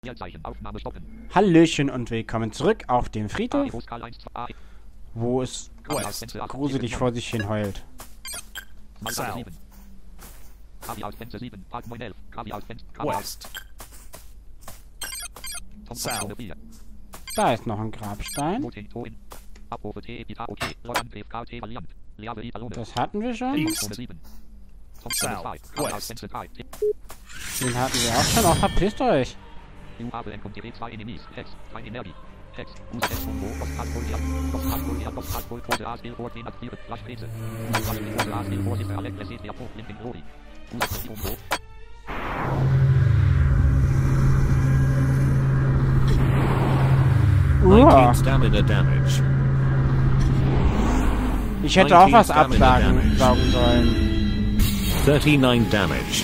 Hallöchen und willkommen zurück auf dem Friedhof, wo es gruselig vor sich hin heult. West. South. Da ist noch ein Grabstein. Das hatten wir schon. East. South. West. Den hatten wir auch schon. Oh, verpisst euch. Uah. Stamina damage. Ich hätte auch 19 was Stamina absagen damage. sollen. 39 damage.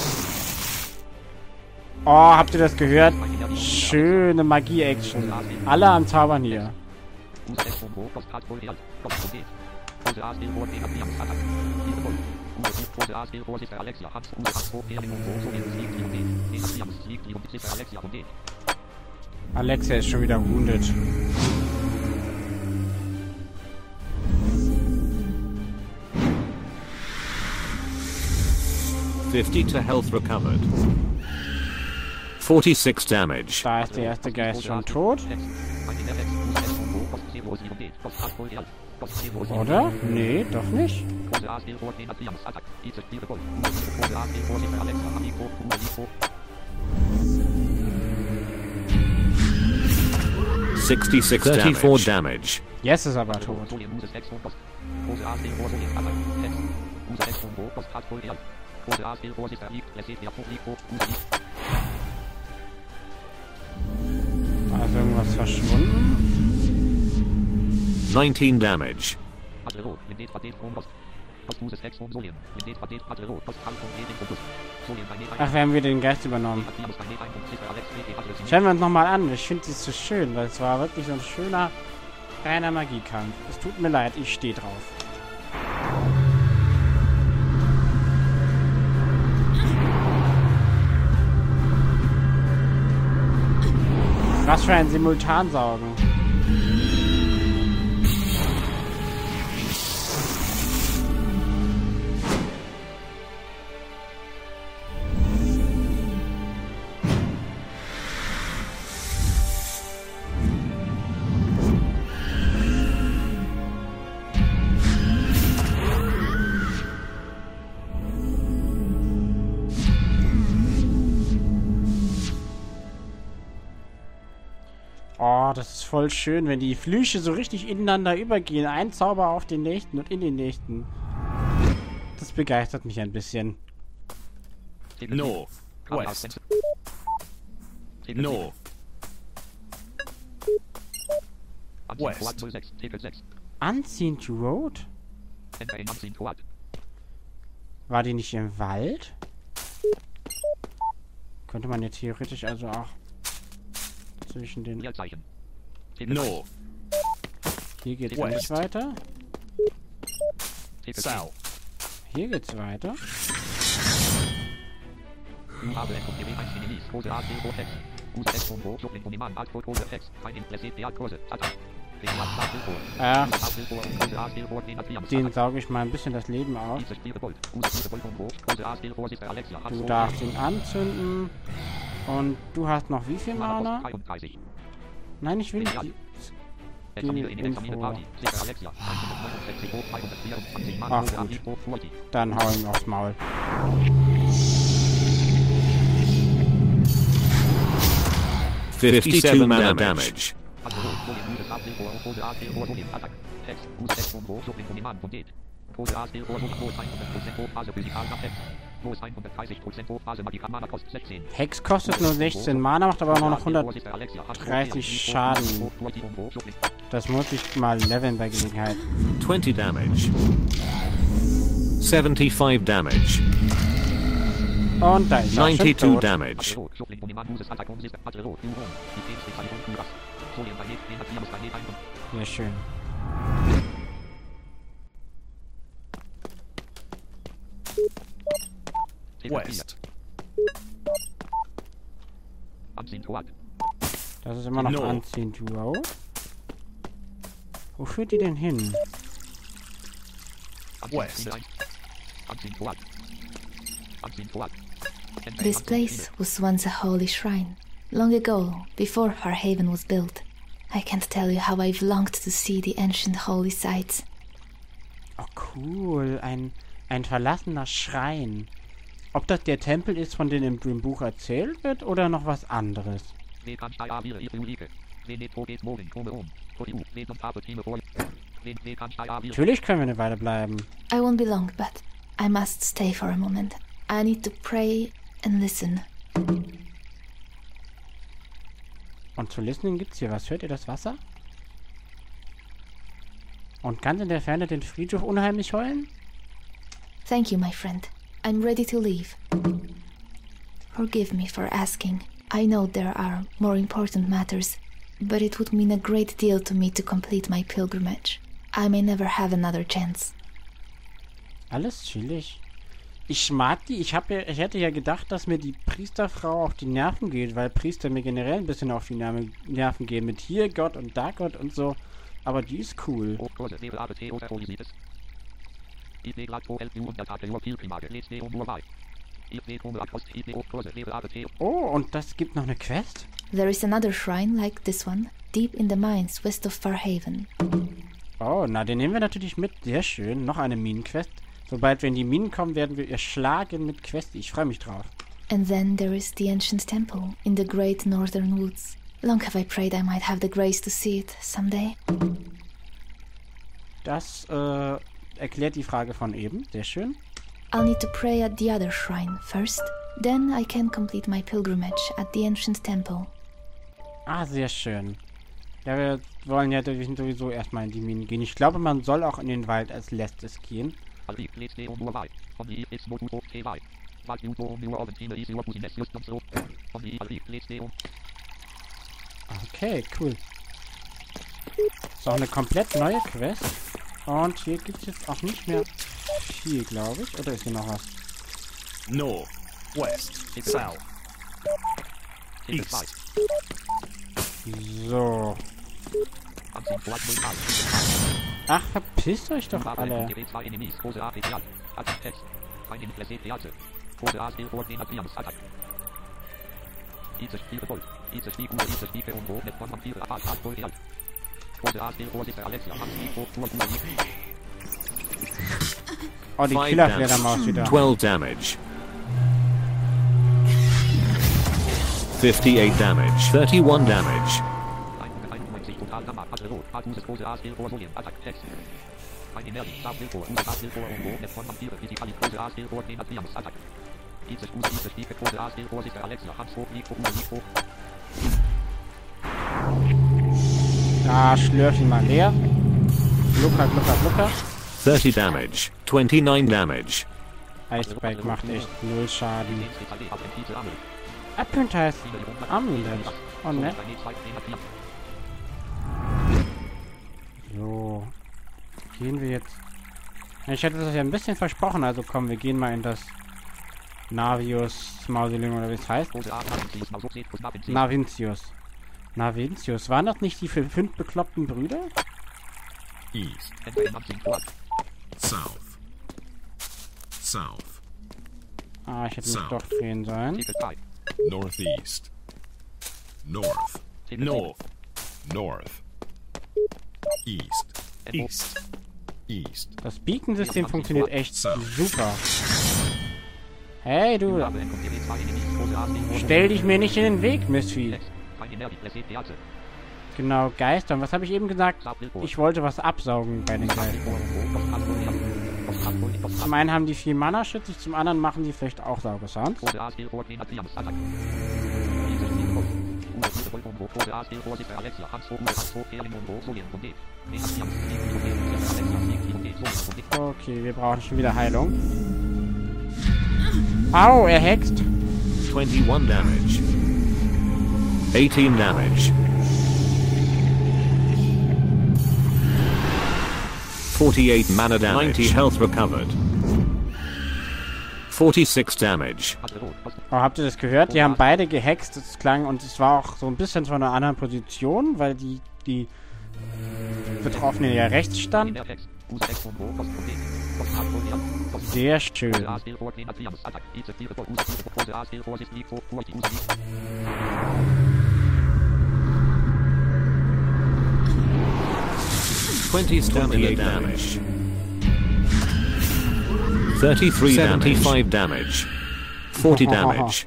Oh, habt ihr das gehört? Schöne Magie-Action. Alle am Zaubern hier. Alexia ist schon wieder wounded. $50 to health recovered. 46 damage. Da ist der erste Geist schon tot. Oder? Nee, doch nicht. $34 damage. Jetzt ist er aber tot. Da ist irgendwas verschwunden. 19 damage. Ach, wir haben wieder den Geist übernommen. Schauen wir uns nochmal an. Ich finde es so schön, weil es war wirklich so ein schöner, reiner Magiekampf. Es tut mir leid, ich stehe drauf. Was für ein Simultansaugen. Oh, das ist voll schön, wenn die Flüche so richtig ineinander übergehen. Ein Zauber auf den nächsten und in den nächsten. Das begeistert mich ein bisschen. North. West. North. West. Unseen Road? War die nicht im Wald? Könnte man jetzt theoretisch also auch zwischen den... North. Hier geht's West. nicht weiter. South. Hier geht's weiter. Den sauge ich mal ein bisschen das Leben aus. Du darfst ihn anzünden. Und du hast noch wie viel Mana? Nein, ich will nicht die Info. Ach gut. Dann hau ihm aufs Maul. $57 mana damage. Hex kostet nur 16 Mana, macht aber auch noch 130 Schaden. Das muss ich mal leveln bei Gelegenheit. 20 damage. 75 damage. Und da ist er schon 92 tot. damage. Sehr schön. West. Anziehen Toad. Das ist immer noch No. anziehen, Duo. Wo führt die denn hin? Anziehen West. Friede ein. Anziehen Toad. Anziehen Toad. This place was once a holy shrine. Long ago, before Farhaven was built. I can't tell you how I've longed to see the ancient holy sites. Oh, cool. Ein verlassener Schrein. Ob das der Tempel ist, von dem im Buch erzählt wird, oder noch was anderes? Natürlich können wir eine Weile bleiben. I won't be long, but I must stay for a moment. I need to pray and listen. Und zu Listening gibt's hier was. Hört ihr das Wasser? Und ganz in der Ferne den Friedhof unheimlich heulen? Thank you, my friend. I'm ready to leave. Forgive me for asking. I know there are more important matters, but it would mean a great deal to me to complete my pilgrimage. I may never have another chance. Alles chillig. Ich mag die. Ich hätte ja gedacht, dass mir die Priesterfrau auf die Nerven geht, weil Priester mir generell ein bisschen auf die Nerven gehen. Mit hier Gott und da Gott und so. Aber die ist cool. Oh, und das gibt noch eine Quest? There is another shrine like this one, deep in the mines west of Farhaven. Oh, na, den nehmen wir natürlich mit. Sehr schön. Noch eine Minenquest. Sobald wir in die Minen kommen, werden wir erschlagen mit Quest. Ich freue mich drauf. And then there is the ancient temple in the great northern woods. Long have I prayed I might have the grace to see it someday. Das erklärt die Frage von eben. Sehr schön. I'll need to pray at the other shrine first. Then I can complete my pilgrimage at the ancient temple. Ah, sehr schön. Ja, wir wollen ja sowieso erstmal in die Minen gehen. Ich glaube, man soll auch in den Wald als letztes gehen. Okay, cool. Ist auch eine komplett neue Quest. Und hier gibt es jetzt auch nicht mehr viel, glaube ich. Oder ist hier noch was? North, west, south, east. So. Ach, verpisst euch doch alle. Oh, die 5 Killerfledermaus wieder. 12 damage. 58 damage. 31 damage. Da schlürf ihn mal leer. Glucker, glucker, glucker. 30 damage. 29 damage. Icebike macht echt 0 Schaden. Apprentice Amulet. Oh, nett. So. Gehen wir jetzt... Ich hätte das ja ein bisschen versprochen, also komm, wir gehen mal in das Navius Mausoleum, oder wie es heißt. Navincius. Waren das nicht die 5 bekloppten Brüder? East. South. South. Ah, ich hätte mich doch drehen sollen. Northeast. North. North, North. East. east. East. Das Beacon-System funktioniert echt So. super. Hey, du. Stell dich mir nicht in den Weg, Mistvieh. Genau, Geister. Und was habe ich eben gesagt? Ich wollte was absaugen bei den Geistern. Zum einen haben die viel Mana schützig, zum anderen machen die vielleicht auch Saugesounds. Okay, wir brauchen schon wieder Heilung. Au, er hext. 21 damage. 18 damage. 48 mana damage. 90 health recovered. 46 damage. Oh, habt ihr das gehört? Die haben beide gehext. Das klang und es war auch so ein bisschen von einer anderen Position, weil die Betroffene ja rechts stand. Sehr schön. 28 damage. 33 75 damage. 40 damage.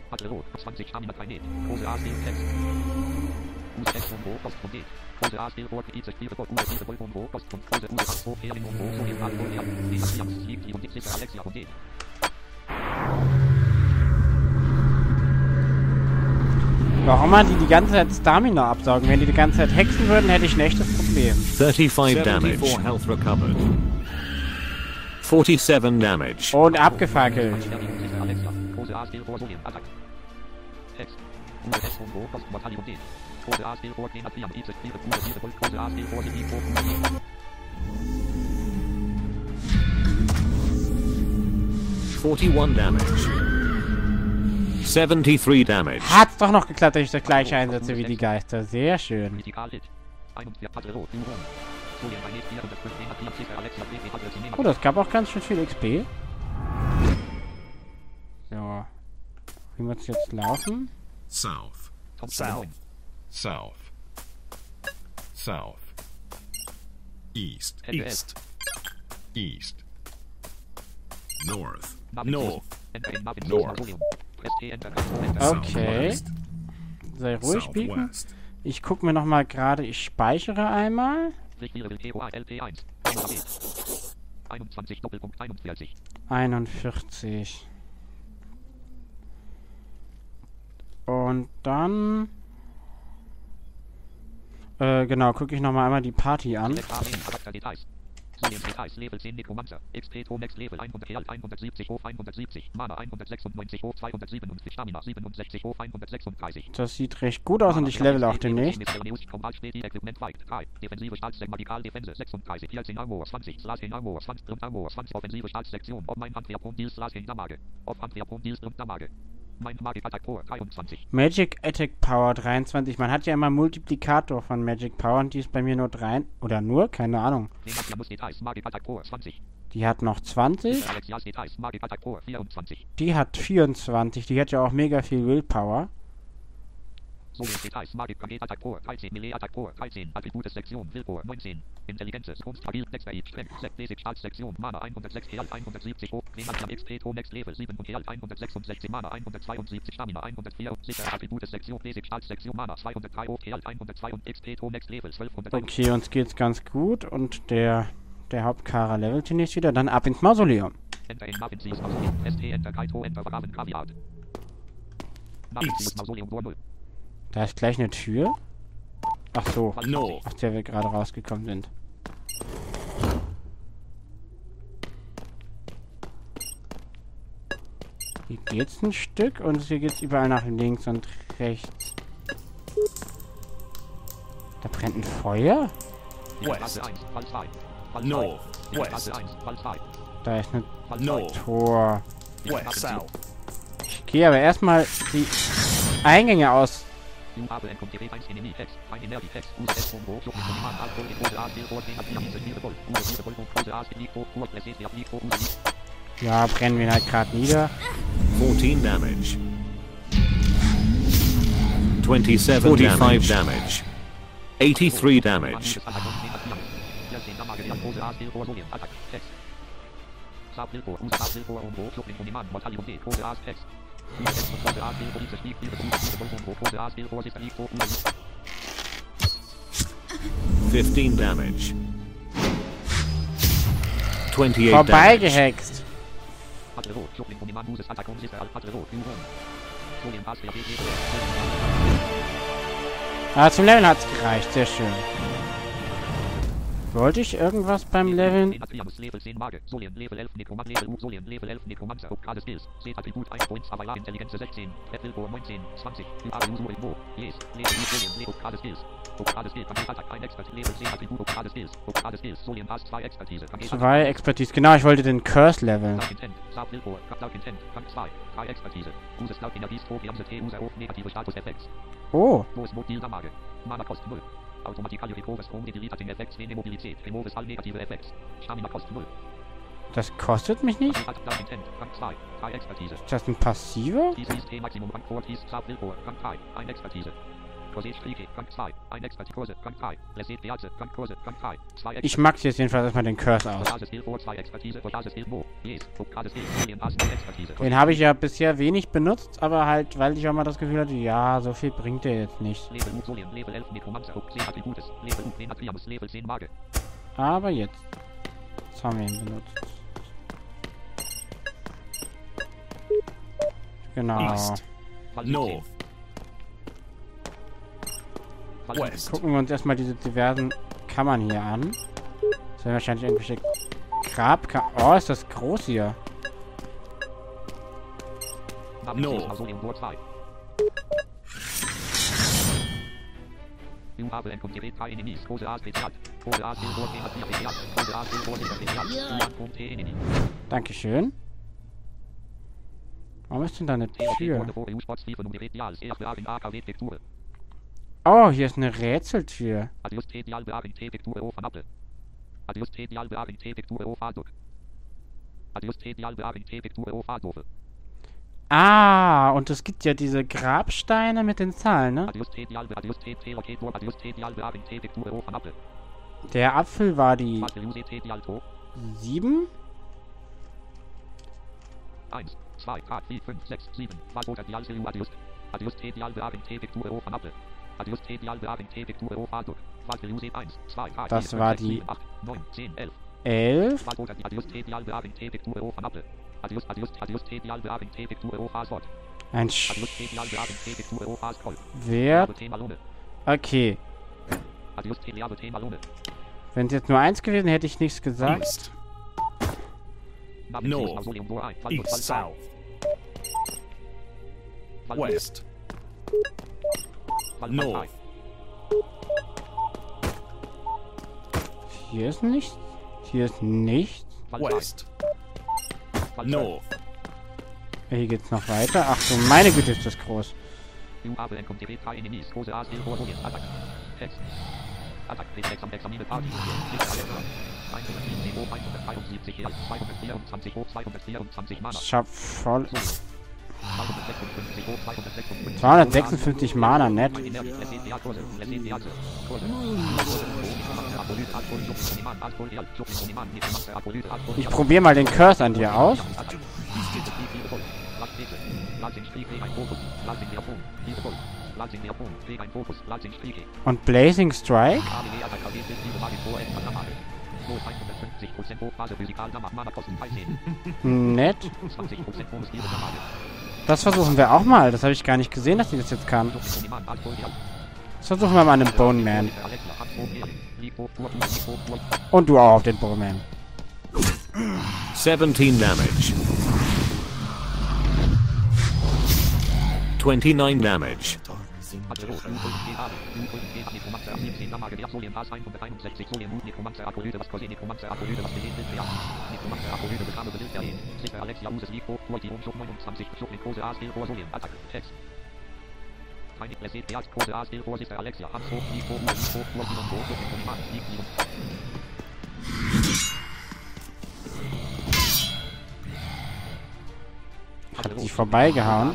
Warum man die ganze Zeit Stamina absaugen? Wenn die ganze Zeit hexen würden, hätte ich ein echtes Problem. 35 damage. Health recovered. 47 damage. Und abgefackelt. Damage. 73 damage. Hat's doch noch geklappt, dass ich das gleiche einsetze wie die Geister. Sehr schön. Oh, das gab auch ganz schön viel XP. So. Wie muss jetzt laufen? South. South. South. South. East. East. East. North. North. North. Okay. Sei ruhig, Beacon. Southwest. Ich gucke mir nochmal gerade, ich speichere einmal. 41. Und dann... genau, gucke ich nochmal einmal die Party an. Level 10 Necromancer. XP Max Level 170 hoch 170. Mana 196 hoch 257. Stamina 67 hoch 136. Das sieht recht gut aus und ich level auch demnächst. Defensive Stahlsegmatikal Defense 36. 14 Armor 20. Slashing Armor 20. Armor 20. Offensive Stahlsektion. Ob mein Handwehrpunkt Deals Slashing Damage. Ob Handwehrpunkt Deals Damage. Mein Magic Attack Power 23. Magic Attack Power 23. Man hat ja immer Multiplikator von Magic Power und die ist bei mir nur 3. Oder nur? Keine Ahnung. Magic Attack Power 20. Die hat noch 20. Magic Attack Power 24. Die hat 24. Die hat ja auch mega viel Willpower. Magic Paket Attack Power 13. Melee Attack Power 13. Attribute Sektion Willpower 19. Intelligenz Stabil Next Strength Basic Stahlsektion Mana 106 Heal 170 hoch. XP Next Level 7 und Heal 166 Mana 172 Stamina 104 Sicher Attribute Sektion Basic Stahlsektion Mana 203 hoch Heal 102 und XP Next Level 1200. Okay, uns geht's ganz gut und der Hauptkara levelt hier nicht wieder. Dann ab ins Mausoleum. Enter in Mausoleum. ST Enter Kaito Enter Vergraben Kaviat. Mausoleum 0. Da ist gleich eine Tür. Ach so. No. Aus der wir gerade rausgekommen sind. Hier geht's ein Stück und hier geht's überall nach links und rechts. Da brennt ein Feuer? West. North. West. Da ist ein North. Tor. West. South. Ich gehe aber erstmal die Eingänge aus. Ja, brennen wir halt gerade nieder. 14 damage. 27 45 damage. 83 damage. $15 damage. 28 damage. Vorbeigehext. Ah, zum Leveln hat's gereicht. Sehr schön. Wollte ich irgendwas beim Leveln? Level 10 Mage, Solien, Level 11 Nekromant, Level U, Solien, Level 11 Nekromancer, Gerade Skills, Set Attribut 1 Points, Avalar, Intelligenz 16, Wilbur 19, 20, Usu Invo, Yes, Level U, Solien, Level Gerade Skills, Gerade Skills, Attack 1 Expert, Level 10 Attribut, Gerade Skills, Solien, Pass 2 Expertise, 2 Expertise, genau, ich wollte den Curse leveln. Dark Intent, Sab Wilbur, Dark Intent, Rank 2, 3 Expertise, Uses Dark Energie, Stroke, Jamse, User auf negative Status-Effekts. Oh, Wo ist Mobil Damage? Mana Kost 0. Automatically Recover Strom Debilitating Effects wegen Mobilität. Removes all negative Effects. Stamina Kost 0. das kostet mich nicht? Dark Intent, Rank 2, 3 Expertise. Ist das ein passiver? Dies T Maximum Rank 4, Dies Sab Wilbur, Rank 3, 1 Expertise. Kurse Strike, Rank 2, 1 Expertise, Kurse, Rank 3. Reset Beate, Rank Kurse, Rank 3, 2 Expertise. Ich max jetzt jedenfalls erstmal den Curse aus. Portale Skill vor 2 Expertise, Portale Skill Mo. Yes, Portale Skill, Solien Pass 9 Expertise. Den habe ich ja bisher wenig benutzt, aber halt, weil ich auch mal das Gefühl hatte, ja, so viel bringt der jetzt nicht. Level U, Solien, Level 11 Nekromancer, 10 Attributes. Level U, Nenatriamus, Level 10 Mage. Aber jetzt. Jetzt haben wir ihn benutzt. Genau. East. North. West. Gucken wir uns erstmal diese diversen Kammern hier an. Das sind wahrscheinlich irgendwelche Grabkammern. Oh, ist das groß hier. North. You have encountered 3 enemies. Große A Spezial. Große A Skill vor 10 Spezial. Große A Skill vor 10 Spezial. Du ankommt Enemy. Dankeschön. Warum ist denn da eine Tür? Oh, hier ist eine Rätseltür. Ah, und es gibt ja diese Grabsteine mit den Zahlen, ne? Der Apfel war die 7? 1, 2, 3, 4, 5, 6, 7. Was oder die Alse Adios. Adios Tedial bearing Tepektur auf an Apple. Adios Tedial bearing Tepektur auf Aduk. Was will Use 1, 2, 3, 4, Das 5, war 6, die 7, 8, 9, 10, 11. 11. Was oder die Adios Tedial bearing Tepektur auf an Apple. Adios Tedial bearing Tepektur auf Aswort. Ein Adios Tedial bearing Tepektur auf Ascroll. Wert. Okay. Adios Tedial Malone. Wenn es jetzt nur 1 gewesen, hätte ich nichts gesagt. East. North. East. South. West. North. Hier ist nichts. Hier ist nichts. West. North. Hier geht's noch weiter. Ach so, meine Güte, ist das groß. You have encountered 3 enemies. Große A Skill vor 10 Attack. Text. Attack Reflex am Examine Party. 107 Niveau 173 Heal 224 hoch 224 Mana. Ich hab voll... 256 hoch 256 256 Mana, nett. Ich probiere mal den Curse an dir aus. Und Blazing Strike? Nett. Das versuchen wir auch mal. Das habe ich gar nicht gesehen, dass die das jetzt kann. Das versuchen wir mal an dem Bone Man. Und du auch auf den Bone Man. 17 damage. 29 damage. Hat sie vorbeigehauen.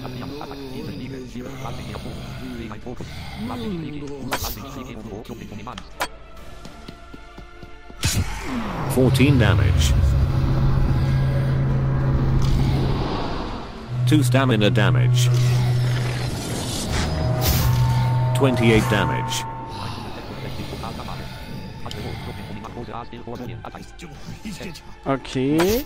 14 damage. 2 stamina damage. 28 damage. Okay.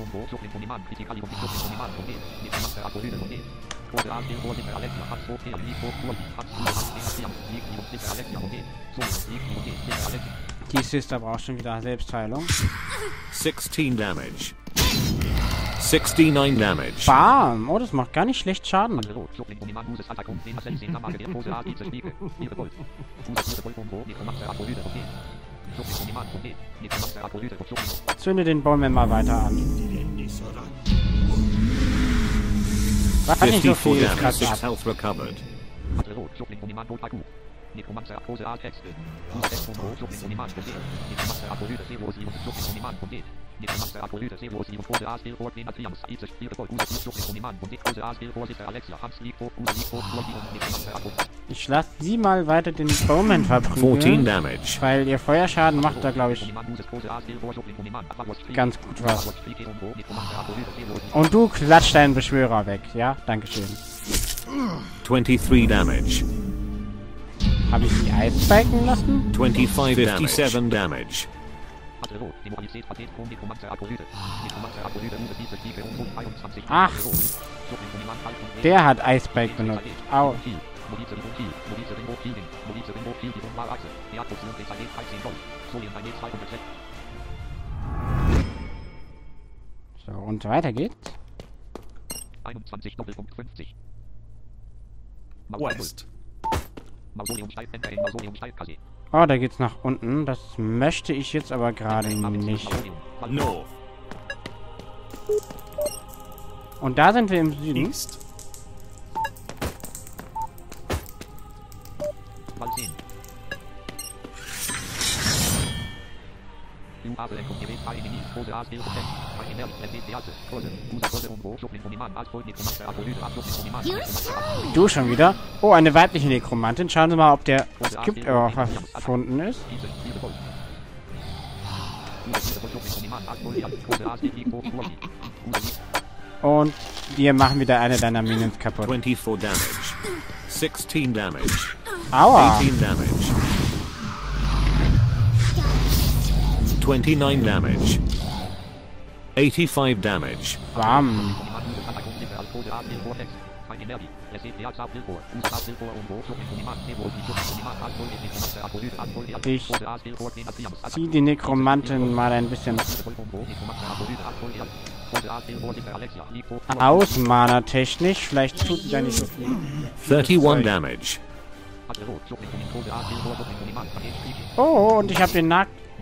Die Sister braucht schon wieder Selbstheilung. 16 damage. 69 damage. Bam! Oh, das macht gar nicht schlecht Schaden. Zünde den Bowman mal weiter an. War nicht so 54 viel, damage. grad 6 ab. health recovered. Ich lasse sie mal weiter den Bowman 14 verprügeln, damage. weil ihr Feuerschaden macht da, glaube ich, ganz gut was. Und du klatscht deinen Beschwörer weg, ja? Dankeschön. 23 damage. Habe ich die Eisbalken lassen? 25 57 damage. Ach, der hat Eisbalk benutzt. Au. So, und weiter geht's. 21,50. West. Oh, da geht's nach unten. Das möchte ich jetzt aber gerade nicht. North. Und da sind wir im Süden. East. Du schon wieder? Oh, eine weibliche Nekromantin. Schauen Sie mal, ob der Skip erfunden ist. Und wir machen wieder eine deiner Minions kaputt. 24 damage. 16 damage. Aua! 18 damage. 29 damage. 85 damage. Bam! Ich zieh die Nekromantin mal ein bisschen aus, Mana-technisch. Vielleicht tut sie da nicht so viel. 31 damage. Oh, und ich habe den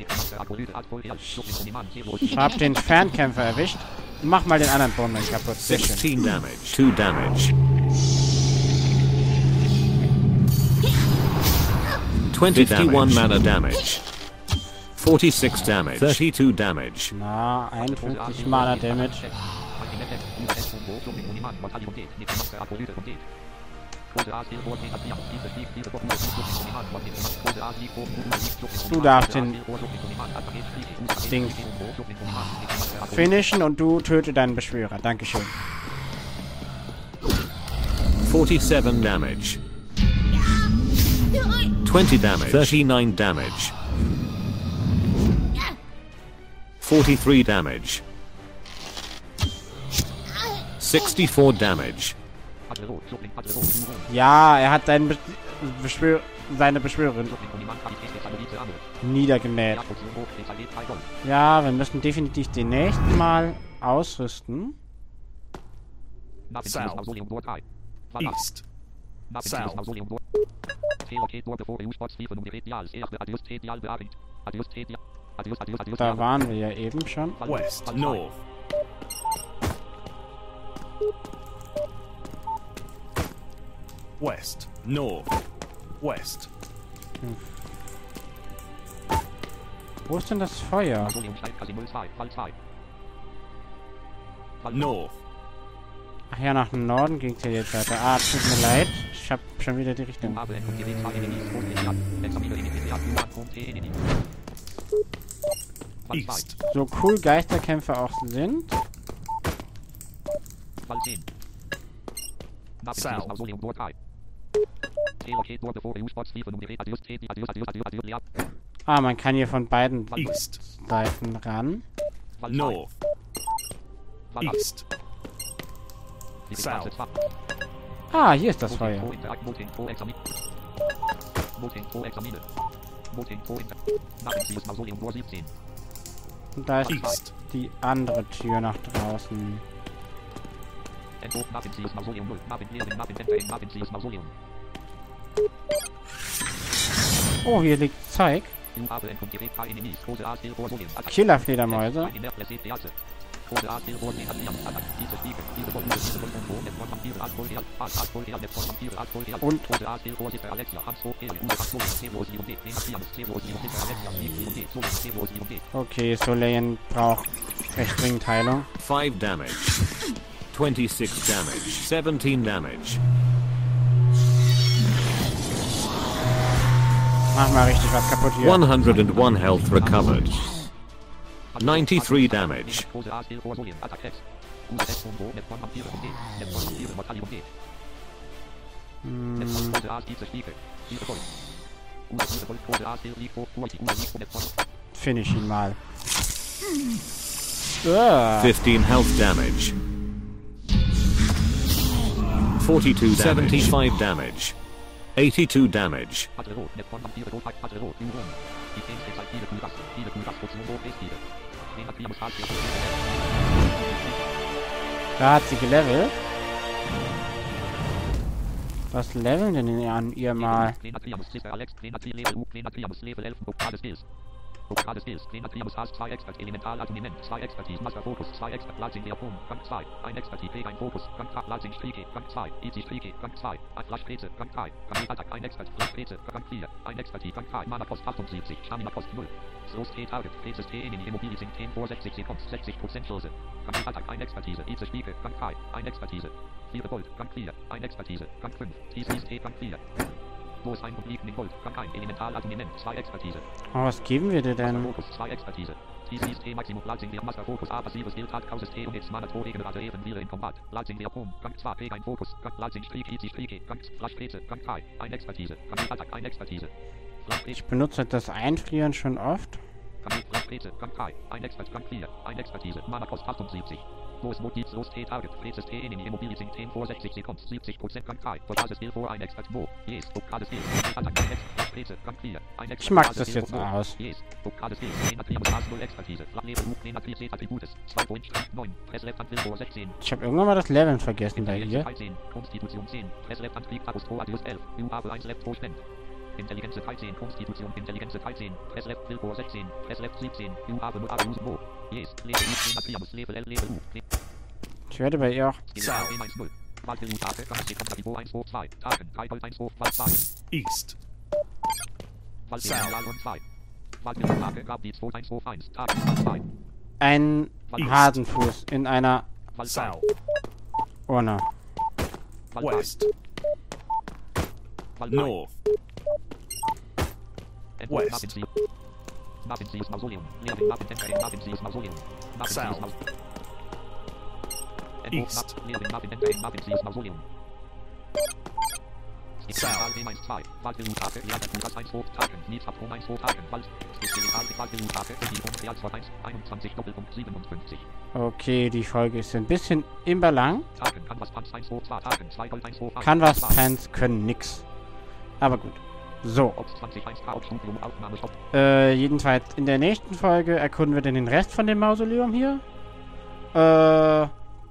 Ich hab den Fernkämpfer erwischt. Mach mal den anderen Bowman kaputt. Sehr schön. 16 damage. 2 damage. 51 mana damage. 46 damage. 32 damage. Na, 51 Mana Damage. Du darfst den Ding finishen und du töte deinen Beschwörer. Dankeschön. 47 damage. 20 damage. 39 damage. 43 damage. 64 damage. Ja, er hat seine Beschwörerin niedergemäht. Ja, wir müssen definitiv den nächsten Mal ausrüsten. South. East. South. Da waren wir ja eben schon. West. North. West. North. West. Wo ist denn das Feuer? North. Ach ja, nach dem Norden ging es ja jetzt weiter. Ah, tut mir leid. Ich hab schon wieder die Richtung. East. So cool Geisterkämpfer auch sind. South. Ah, man kann hier von beiden East. Seiten ran. North. East. South. Ah, hier ist das Feuer. Voting pro Examine. Voting pro Inter. Narrenzius Mausoleum Tor 17. Und da ist East. die andere Tür nach draußen. Entwurf Narrenzius Mausoleum 0. Marvin Lehren, Marvin Enter in Narrenzius Mausoleum. Oh, hier liegt Zeug. You have encountered K enemies. Große A still Mausoleum. Killerfledermäuse. Ein Inertles Theater. Große A still Mausoleum. Attack. Diese Stiege. Diese Bolide. Diese Bolide. Net von Vampire. Asphol. Asphol. Net von Vampire. Asphol. Und Große A still Mausoleum. Alexia. Hans Hoch. Uwe. Hans Hoch. Sevos. Ion D. Denatiamus. Sevos. Ion D. Alexia. Ion D. Sevos. Ion D. okay, Soleil braucht recht dringend Heilung. 5 damage. 26 damage. 17 damage. Mach mal richtig was kaputt hier. 101 health recovered. 93 damage. Große A still Mausoleum. Attack X. Uwe. Net von Net von Vampire. D. Net von Vampire. Mortalium D. Net von Große A diese Stiege. Diese Gold. Uwe. Gold. Große A still liegt hoch. Uwe. Liegt Net von. Finish ihn mal. 15 health damage. 42 damage. 75 damage. 82 damage. Patrero, Net von Vampire, Rot, Patrero, Uron. Die 10 Zeit, viele Kugas, Portion, Rot, Westide. Denatiamus, Halsio, Da hat sie gelevelt. Was leveln denn an ihr mal? Denatiamus, Sister Alex, Denatiamus, Level 11, Vokales Skills. Vokales Skills, Denatiamus, Haas, 2 Expert, Elemental, Atomiment, 2 Expertise, Master Focus, 2 Expert, Lazing, Diapon, Gang 2, 1 Expertise, P, 1 Focus, Gang 3, Lazing, Strike, Gang 2, Easy, Strike, Gang 2, 1 Flash, Preze, Gang 3, Gang Attack, 1 Expert, Flash, Preze, Gang 4, 1 Expertise, Gang 3, Mana Post 78, Stamina Post 0, Slow T Target, Prezes T, Enemy, Immobilizing, 10 vor 60 Sekunden, 60% Chance, Gang Attack, 1 Expertise, Easy, Strike, Gang 3, 1 Expertise, 4 Gold, Gang 4, 1 Expertise, Gang 5, T, Gang 4. Wo ist ein und liegt in Gold? Gang 1, Elemental, Atomiment, 2 Expertise. Oh, was geben wir dir Master denn? Focus, 2 Expertise. TCs T Maximum Lazing der Master Focus A passives Skill Tag Kauses T und jetzt Mana 2 Regenerator Even Vire in Combat. Lazing der Pum, Gang 2 P ein Fokus, Gang Lazing Strik, Easy Strike, Gang Flash Preze, Gang 3, 1 Expertise, Gang Attack, 1 Expertise. Flash Preze, Ich benutze das Einfrieren schon oft. Gang Flash Preze, Gang 3, 1 Expert, Gang 4, 1 Expertise, Mana Post 78. Wo ist Motiv, Los T Target, Prezes T Enemy, Immobilizing 10 vor 60 Sekunden, 70% Gang 3, Vokales Skill vor 1 Expert, Wo, Yes, Vokales Skill, Attack, 1 Expert, Flash Preze, Gang 4, 1 Expert, Ich mag Vokales das Skill jetzt vor, aus. Yes, Vokales Skill, Denatiamus, Haas 0 Expertise, Flachlebe, Denatiamus, Attributes, 2 Point, 9, Press Left Hand, Will 16, Ich habe irgendwann mal das Leveln vergessen bei ihr. 13, Konstitution 10, Press Left Hand, Krieg, Apostro, Adius 11, U habe 1 Left, Spend. Intelligenz 13, Konstitution, Intelligenz 13, Press Left, Will 16, Press Left 17, U habe nur Abuse, Wo, Yes, Lebe, Denatiamus, Level L, Level U, Ich werde bei ihr auch. East. Ein Hasenfuß in einer South. Urne. West. North. West. South. East. Okay, die Folge ist ein bisschen immer lang. Canvas Pants können nix. Aber gut. So. Jedenfalls in der nächsten Folge erkunden wir dann den Rest von dem Mausoleum hier.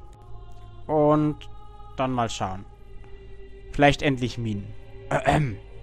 Und dann mal schauen. Vielleicht endlich Minen.